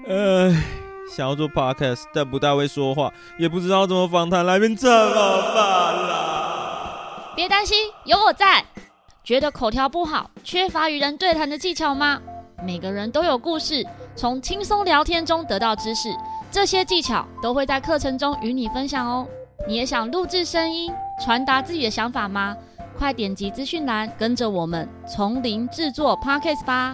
想要做 podcast， 但不大会说话，也不知道怎么访谈来宾，怎么办啦？ 别担心，有我在。觉得口条不好，缺乏与人对谈的技巧吗？每个人都有故事，从轻松聊天中得到知识，这些技巧都会在课程中与你分享哦。你也想录制声音，传达自己的想法吗？快点击资讯栏，跟着我们从零制作 Podcast 吧。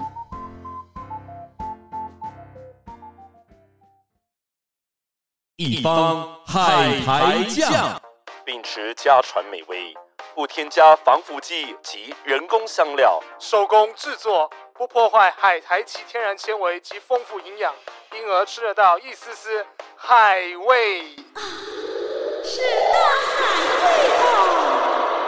一方海苔酱，秉持家传美味，不添加防腐剂及人工香料， 手工制作，不破坏海苔其天然纤维及丰富营养，因而吃得到一丝丝海味。 是大海味哦！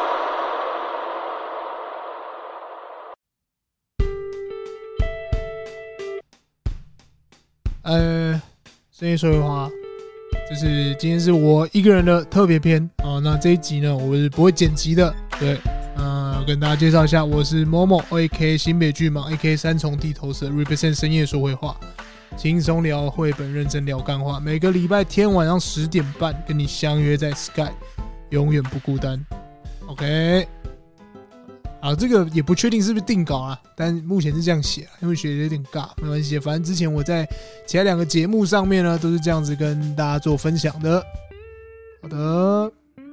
深夜说会话，就是今天是我一个人的特别篇哦。那这一集呢，我是不会剪辑的，对，跟大家介绍一下，我是某某 ，A.K. 新北巨蟒 ，A.K. 三重地头蛇 ，represent 深夜说会话，轻松聊绘本，认真聊干话，每个礼拜天晚上10点半跟你相约在 Sky， 永远不孤单。OK。好，这个也不确定是不是定稿啊，但目前是这样写，因为写的有点尬，没关系，反正之前我在其他2个节目上面呢，都是这样子跟大家做分享的。好的，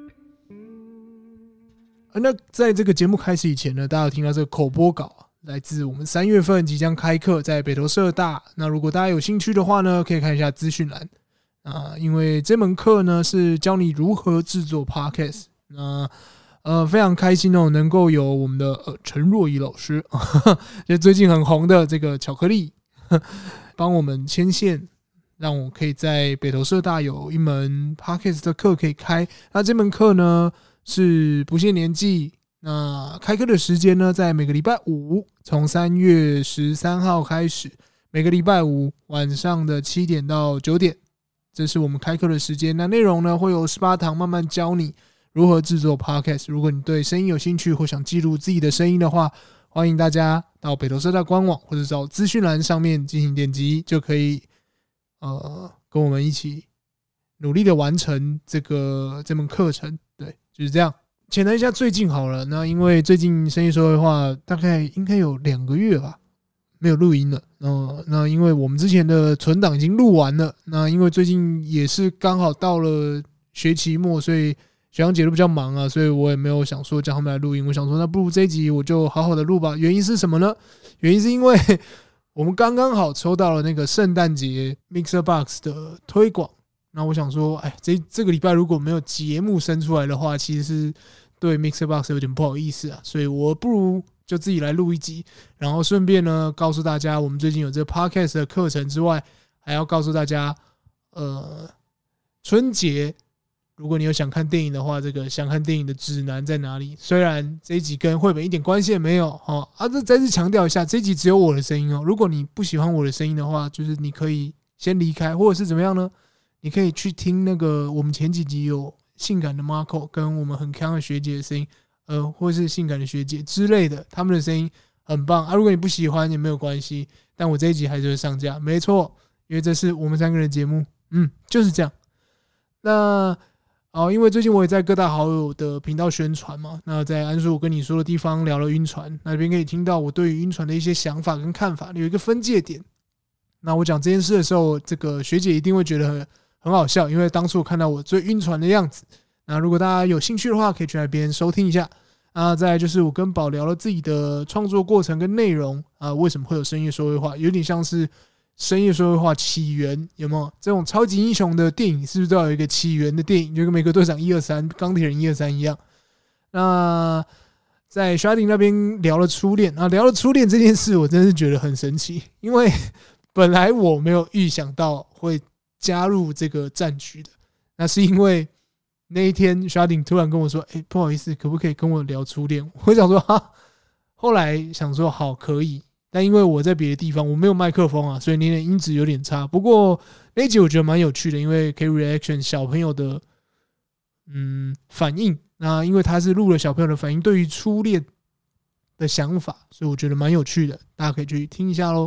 那在这个节目开始以前呢，大家有听到这个口播稿来自我们3月份即将开课在北投社大，那如果大家有兴趣的话呢，可以看一下资讯栏因为这门课呢是教你如何制作 Podcast， 非常开心哦，能够有我们的陈若仪老师，就最近很红的这个巧克力，帮我们牵线，让我可以在北投社大有一门 Podcast 的课可以开。那这门课呢是不限年纪，那开课的时间呢在每个礼拜五，从3月13号开始，每个礼拜五晚上的7点到9点，这是我们开课的时间。那内容呢会有18堂慢慢教你如何制作 Podcast。 如果你对声音有兴趣或想记录自己的声音的话，欢迎大家到北投社大官网或者找资讯栏上面进行点击，就可以跟我们一起努力的完成这门课程。对，就是这样。浅谈一下最近好了，那因为最近深夜说会话大概应该有2个月吧没有录音了，那因为我们之前的存档已经录完了，那因为最近也是刚好到了学期末，所以学长姐都比较忙啊，所以我也没有想说叫他们来录音。我想说，那不如这一集我就好好的录吧。原因是什么呢？原因是因为我们刚刚好抽到了那个圣诞节 MixerBox 的推广。那我想说，这个礼拜如果没有节目生出来的话，其实是对 MixerBox 有点不好意思啊，所以我不如就自己来录一集，然后顺便呢告诉大家，我们最近有这个 Podcast 的课程之外，还要告诉大家，春节如果你有想看电影的话，这个想看电影的指南在哪里？虽然这一集跟绘本一点关系也没有这再次强调一下，这一集只有我的声音哦。如果你不喜欢我的声音的话，就是你可以先离开，或者是怎么样呢？你可以去听那个我们前几集有性感的 Marco 跟我们很康的学姐的声音，或是性感的学姐之类的，他们的声音很棒啊。如果你不喜欢也没有关系，但我这一集还是会上架，没错，因为这是我们3个人的节目，就是这样。那因为最近我也在各大好友的频道宣传嘛，那在安叔我跟你说的地方聊了晕船，那边可以听到我对于晕船的一些想法跟看法，有一个分界点。那我讲这件事的时候，这个学姐一定会觉得很好笑，因为当初我看到我最晕船的样子。那如果大家有兴趣的话，可以去那边收听一下。再来就是我跟宝聊了自己的创作过程跟内容为什么会有深夜说会话，有点像是深夜说会话起源，有没有这种超级英雄的电影是不是都要有一个起源的电影，就跟美国队长123钢铁人123一样。那在 Sharding 那边聊了初恋聊了初恋这件事，我真的是觉得很神奇，因为本来我没有预想到会加入这个战局的，那是因为那一天 Sharding 突然跟我说不好意思，可不可以跟我聊初恋？我想说后来想说好可以，但因为我在别的地方我没有麦克风所以你的音质有点差。不过那一集我觉得蛮有趣的，因为可以 reaction 小朋友的反应，那因为他是录了小朋友的反应对于初恋的想法，所以我觉得蛮有趣的，大家可以去听一下咯。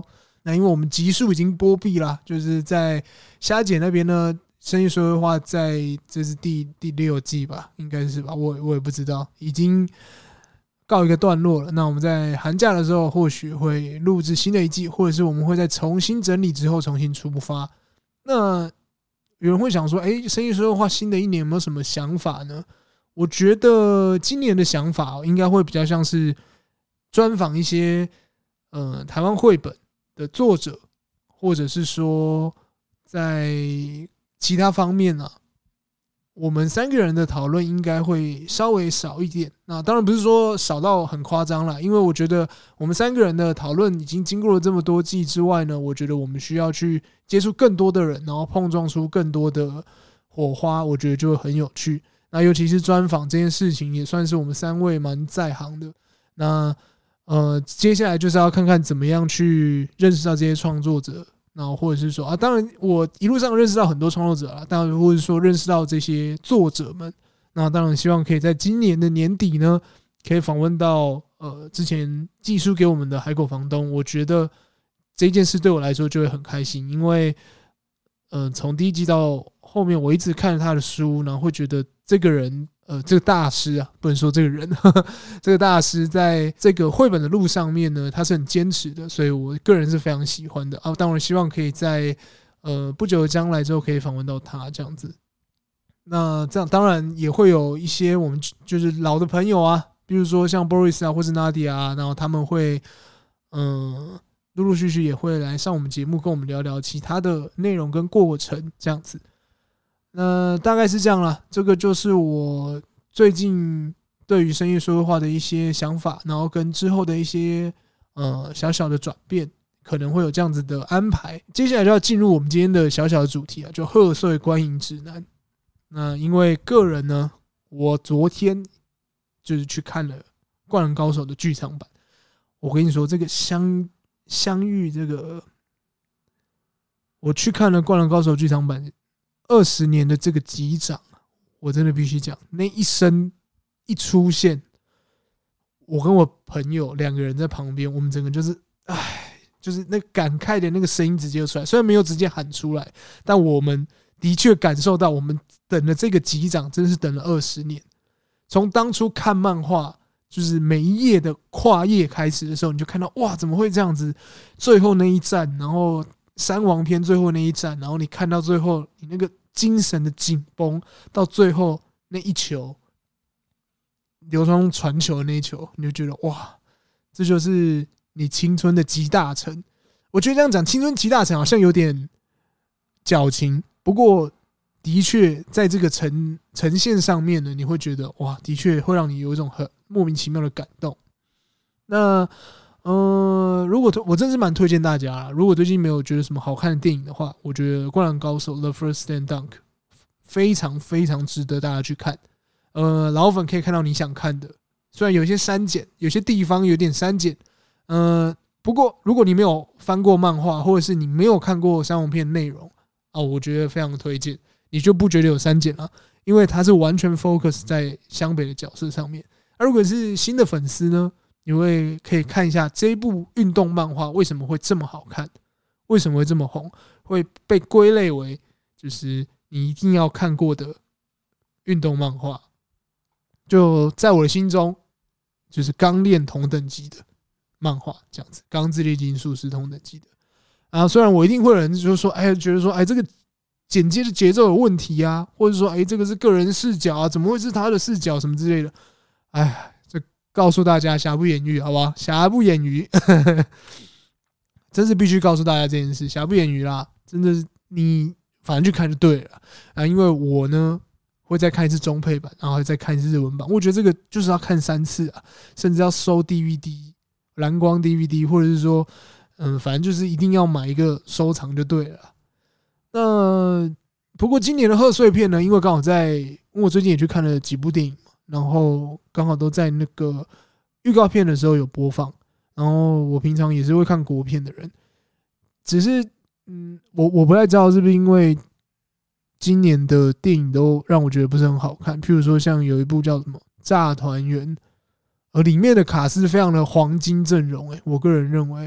那因为我们集数已经播毕啦，就是在虾姐那边呢，深夜说会话在这是第6季吧，应该是吧，我也不知道，已经告一个段落了。那我们在寒假的时候或许会录制新的一季，或者是我们会再重新整理之后重新出发。那有人会想说，深夜说会话新的一年有没有什么想法呢？我觉得今年的想法应该会比较像是专访一些台湾绘本的作者，或者是说在其他方面啊，我们3个人的讨论应该会稍微少一点。那当然不是说少到很夸张啦，因为我觉得我们3个人的讨论已经经过了这么多季之外呢，我觉得我们需要去接触更多的人，然后碰撞出更多的火花，我觉得就会很有趣。那尤其是专访这件事情，也算是我们3位蛮在行的。那接下来就是要看看怎么样去认识到这些创作者，然后或者是说当然我一路上认识到很多创作者啊，当然或者说认识到这些作者们，那当然希望可以在今年的年底呢，可以访问到之前寄书给我们的海狗房东。我觉得这件事对我来说就会很开心，因为从第1季到后面，我一直看着他的书，然后会觉得这个人这个大师啊，不能说这个人，这个大师在这个绘本的路上面呢，他是很坚持的，所以我个人是非常喜欢的。当然希望可以在不久的将来之后可以访问到他这样子。那这样当然也会有一些我们就是老的朋友啊，比如说像 Boris 啊，或是 Nadia 啊，然后他们会陆陆续续也会来上我们节目，跟我们聊聊其他的内容跟过程这样子。那大概是这样啦，这个就是我最近对于深夜说会话的一些想法，然后跟之后的一些小小的转变，可能会有这样子的安排。接下来就要进入我们今天的小小的主题啊，就贺岁观影指南。那因为个人呢，我昨天就是去看了《灌篮高手》的剧场版。我跟你说，这个相遇这个，我去看了《灌篮高手》剧场版20年的这个击掌，我真的必须讲，那一声一出现，我跟我朋友2个人在旁边，我们整个就是那感慨的那个声音直接出来，虽然没有直接喊出来，但我们的确感受到，我们等了这个击掌真的是等了20年。从当初看漫画，就是每一页的跨页开始的时候，你就看到哇，怎么会这样子？最后那一战，然后山王篇最后那一战，然后你看到最后，你那个精神的紧绷，到最后那一球，流川传球的那一球，你就觉得哇，这就是你青春的集大成。我觉得这样讲青春集大成好像有点矫情，不过的确在这个呈现上面呢，你会觉得哇，的确会让你有一种很莫名其妙的感动。那如果我真是蛮推荐大家啦，如果最近没有觉得什么好看的电影的话，我觉得《灌篮高手》The First Slam Dunk 非常非常值得大家去看。老粉可以看到你想看的，虽然有些删减，有些地方有点删减，不过如果你没有翻过漫画，或者是你没有看过山王篇内容我觉得非常推荐，你就不觉得有删减了，因为它是完全 focus 在湘北的角色上面。如果是新的粉丝呢，你会可以看一下这一部运动漫画为什么会这么好看，为什么会这么红，会被归类为就是你一定要看过的运动漫画。就在我的心中，就是钢炼同等级的漫画这样子，钢之炼金术是同等级的。虽然我一定会有人就说，觉得说，这个剪接的节奏有问题啊，或者说，这个是个人视角啊，怎么会是他的视角什么之类的。这告诉大家瑕不掩瑜，好不好？瑕不掩瑜，真是必须告诉大家这件事，瑕不掩瑜啦，真的是你反正去看就对了因为我呢会再看一次中配版，然后再看一次日文版。我觉得这个就是要看3次啊，甚至要收 DVD、蓝光 DVD， 或者是说，反正就是一定要买一个收藏就对了。那不过今年的贺岁片呢，因为刚好因为我最近也去看了几部电影嘛，然后刚好都在那个预告片的时候有播放。然后我平常也是会看国片的人，只是我不太知道是不是因为今年的电影都让我觉得不是很好看，譬如说像有一部叫什么《炸团圆》，里面的卡司非常的黄金阵容，我个人认为，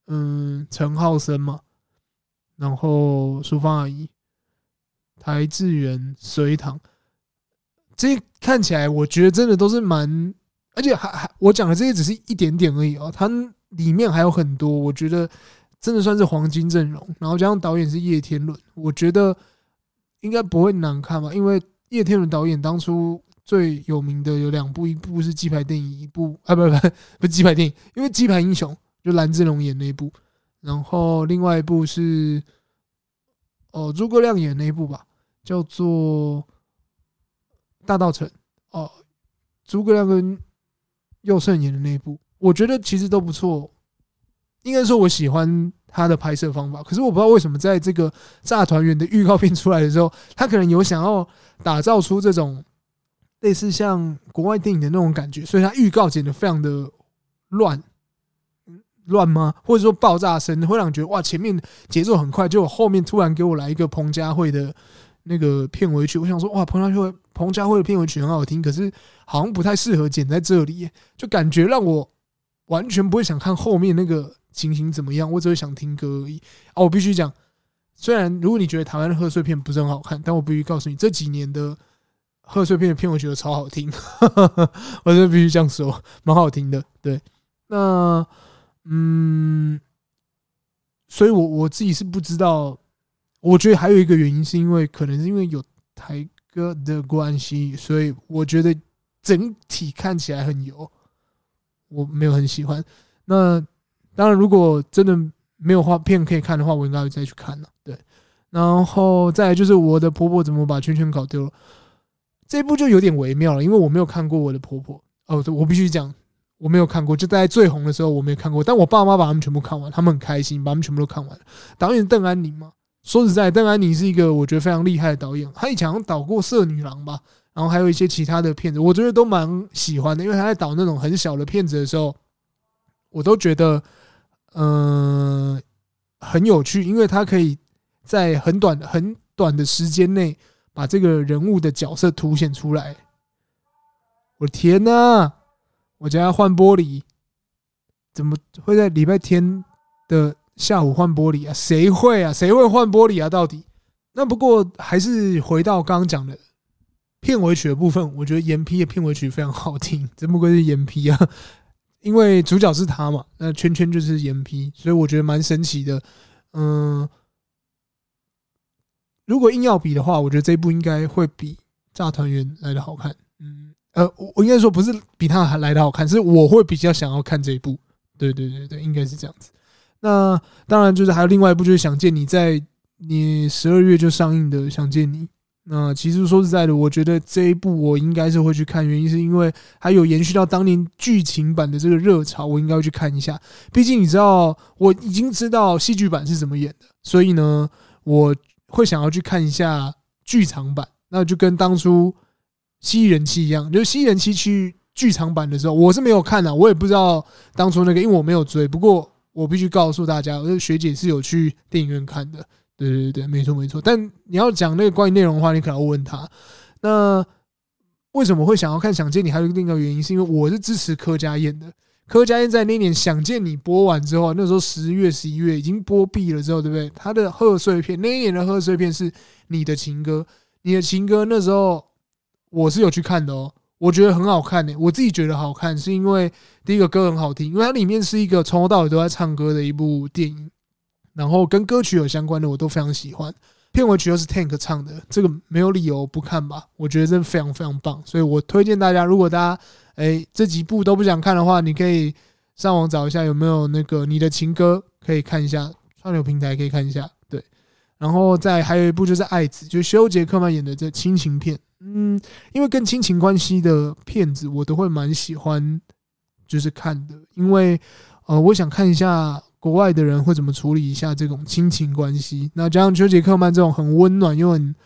陈浩森嘛，然后淑芳阿姨、台志远、隋唐，这些看起来我觉得真的都是蛮，而且还我讲的这些只是一点点而已哦，它里面还有很多，我觉得真的算是黄金阵容。然后加上导演是叶天伦，我觉得应该不会难看吧，因为叶天伦导演当初最有名的有2部，一部是鸡排电影，一部不是鸡排电影，因为鸡排英雄就蓝正龙演那一部，然后另外一部是诸葛亮演那一部吧，叫做大稻埕哦，诸葛亮跟佑胜演的那一部，我觉得其实都不错。应该说我喜欢他的拍摄方法，可是我不知道为什么在这个炸团圆的预告片出来的时候，他可能有想要打造出这种类似像国外电影的那种感觉，所以他预告剪得非常的乱吗？或者说爆炸声会让人觉得哇，前面节奏很快，结果后面突然给我来一个彭佳慧的那个片尾曲，我想说哇，彭佳慧的片尾曲很好听，可是好像不太适合剪在这里，就感觉让我完全不会想看后面那个情形怎么样，我只会想听歌而已。我必须讲，虽然如果你觉得台湾的贺岁片不是很好看，但我必须告诉你，这几年的贺岁片的片尾曲都超好听，我就必须这样说，蛮好听的。对，那所以我自己是不知道，我觉得还有一个原因是因为可能是因为有台歌的关系，所以我觉得整体看起来很油，我没有很喜欢。那当然，如果真的没有片可以看的话，我应该会再去看了。对，然后再来就是我的婆婆怎么把圈圈搞丢了，这一部就有点微妙了，因为我没有看过我的婆婆。我必须讲，我没有看过，就在最红的时候我没有看过，但我爸妈把他们全部看完，他们很开心，把他们全部都看完了。导演邓安宁嘛，说实在，邓安宁是一个我觉得非常厉害的导演，他以前好像导过《色女郎》吧，然后还有一些其他的片子，我觉得都蛮喜欢的，因为他在导那种很小的片子的时候，我都觉得很有趣，因为他可以在很短的时间内把这个人物的角色凸显出来。我的天哪！我家要换玻璃，怎么会在礼拜天的下午换玻璃啊？谁会啊？谁会换玻璃啊？到底？那不过还是回到刚刚讲的片尾曲的部分，我觉得严批的片尾曲非常好听，真不愧是严批啊！因为主角是他嘛，那圈圈就是严批，所以我觉得蛮神奇的。如果硬要比的话，我觉得这一部应该会比炸团圆来的好看。我应该说不是比他还来的好看，是我会比较想要看这一部。对，应该是这样子。那当然就是还有另外一部，就是《想见你》，在你12月就上映的《想见你》。那其实说实在的，我觉得这一部我应该是会去看，原因是因为还有延续到当年剧情版的这个热潮，我应该会去看一下。毕竟你知道，我已经知道戏剧版是怎么演的，所以呢，我会想要去看一下剧场版。那就跟当初蜥蜴人妻一样，就是蜥蜴人妻去剧场版的时候，我是没有看的，我也不知道当初那个，因为我没有追。不过我必须告诉大家，学姐是有去电影院看的。对，没错。但你要讲那个关于内容的话，你可能要问他。那为什么会想要看《想见你》？还有另一个原因，是因为我是支持柯佳嬿的。柯佳嬿在那年《想见你》播完之后，那时候10月、11月已经播毕了之后，对不对？他的贺岁片，那一年的贺岁片是《你的情歌》。你的情歌那时候我是有去看的哦，我觉得很好看我自己觉得好看，是因为第一个歌很好听，因为它里面是一个从头到尾都在唱歌的一部电影。然后跟歌曲有相关的我都非常喜欢，片尾曲又是 Tank 唱的，这个没有理由不看吧？我觉得真的非常非常棒，所以我推荐大家，如果大家这几部都不想看的话，你可以上网找一下有没有那个你的情歌可以看一下，串流平台可以看一下。对，然后再还有一部就是爱子，就是休杰克曼演的这亲情片。因为跟亲情关系的片子我都会蛮喜欢就是看的，因为我想看一下国外的人会怎么处理一下这种亲情关系。那加上休杰克曼这种很温暖又很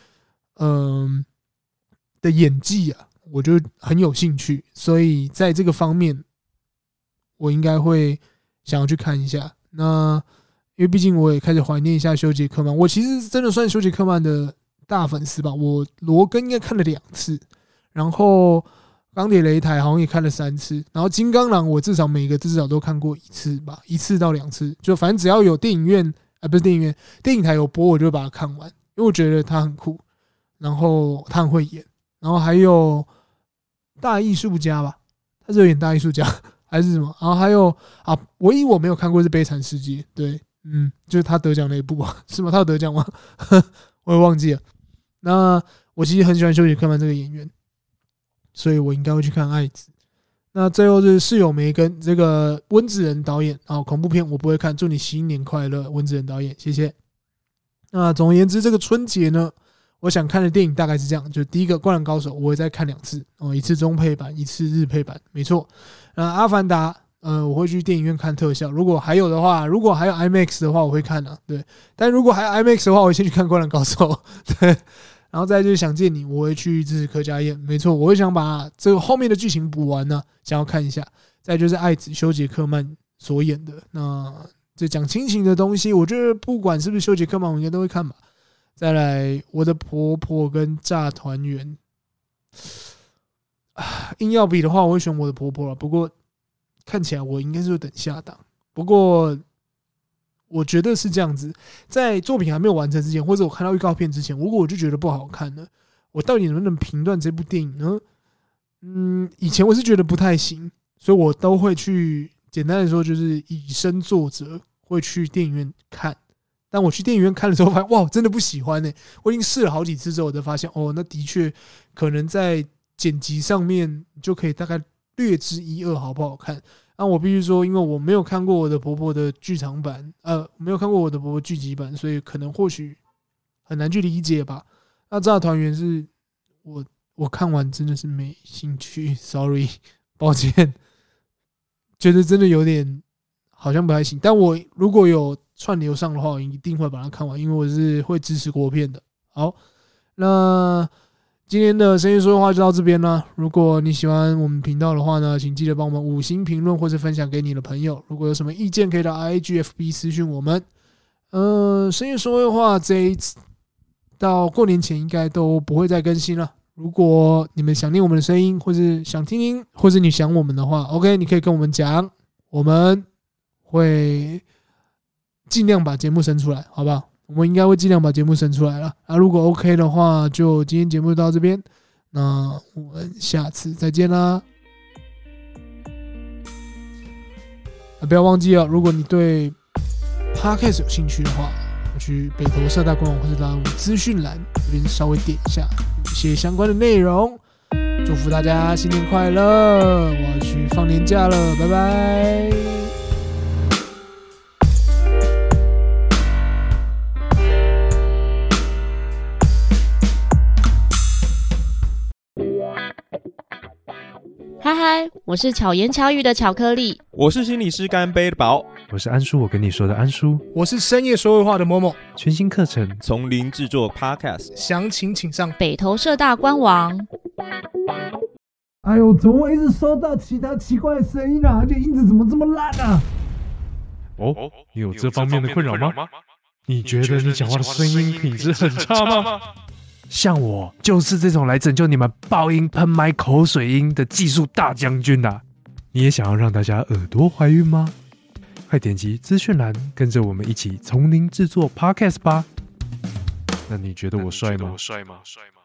的演技啊，我就很有兴趣，所以在这个方面我应该会想要去看一下。那因为毕竟我也开始怀念一下休杰克曼，我其实真的算休杰克曼的大粉丝吧，我罗根应该看了2次，然后钢铁擂台好像也看了3次，然后金刚狼我至少每个至少都看过1次吧，1次到2次，就反正只要有电影院不是电影院，电影台有播我就把它看完，因为我觉得他很酷，然后他很会演，然后还有大艺术家吧，他是有演大艺术家还是什么，然后还有唯一我没有看过是悲惨世界，对，就是他得奖那一部啊，是吗？他有得奖吗？我也忘记了。那我其实很喜欢休杰克曼这个演员，所以我应该会去看爱子。那最后是室友梅跟这个温子仁导演，恐怖片我不会看，祝你新年快乐，温子仁导演，谢谢。那总而言之，这个春节呢，我想看的电影大概是这样，就第一个《灌篮高手》，我会再看2次，一次中配版，一次日配版，没错。阿凡达，我会去电影院看特效，如果还有的话，如果还有 IMAX 的话，我会看啊，对。但如果还有 IMAX 的话，我会先去看《灌篮高手》，对。然后再就是想见你，我会去支持柯佳嬿，没错，我会想把这个后面的剧情补完呢，想要看一下。再就是爱子休杰克曼所演的，那这讲亲情的东西，我觉得不管是不是休杰克曼，我应该都会看吧。再来，我的婆婆跟炸团圆，硬要比的话，我会选我的婆婆了。不过看起来我应该是会等下档。不过我觉得是这样子，在作品还没有完成之前，或者我看到预告片之前，如果我就觉得不好看了，我到底能不能评断这部电影呢？以前我是觉得不太行，所以我都会去，简单的说就是以身作则，会去电影院看。但我去电影院看的时候发现，哇，真的不喜欢欸，我已经试了好几次之后，我才发现，那的确可能在剪辑上面就可以大概略知1、2好不好看。那我必须说，因为我没有看过我的婆婆的剧场版，没有看过我的婆婆剧集版，所以可能或许很难去理解吧。那炸团圆是我看完真的是没兴趣 ，sorry， 抱歉，觉得真的有点好像不太行。但我如果有串流上的话，我一定会把它看完，因为我是会支持国片的。好，那今天的深夜说的话就到这边了。如果你喜欢我们频道的话呢，请记得帮我们5星评论或是分享给你的朋友。如果有什么意见，可以到 IGFB 私讯我们。深夜说的话这一次到过年前应该都不会再更新了。如果你们想念我们的声音，或是想听听，或是你想我们的话 ，OK， 你可以跟我们讲，我们会尽量把节目生出来，好不好？我们应该会尽量把节目生出来了。如果 OK 的话，就今天节目就到这边，那我们下次再见啦。不要忘记了，如果你对 Podcast 有兴趣的话，我去北投社大官网或者到我们资讯栏这边稍微点一下，有一些相关的内容。祝福大家新年快乐！我要去放年假了，拜拜。 嗨嗨，我是巧言巧语的巧克力， 我是心理师干杯的宝， 我是安叔，我跟你说的安叔， 我是深夜说会话的某某。 全新课程从零制作 Podcast， 详情请上北投社大官网。 哎呦，怎么会一直收到其他奇怪的声音啊？而且音质怎么这么烂啊？ 你有这方面的困扰吗？你觉得你讲话的声音品质很差吗？像我就是这种来拯救你们爆音喷麦口水音的技术大将军啊！你也想要让大家耳朵怀孕吗？快点击资讯栏，跟着我们一起从零制作 Podcast 吧。那你觉得我帅吗？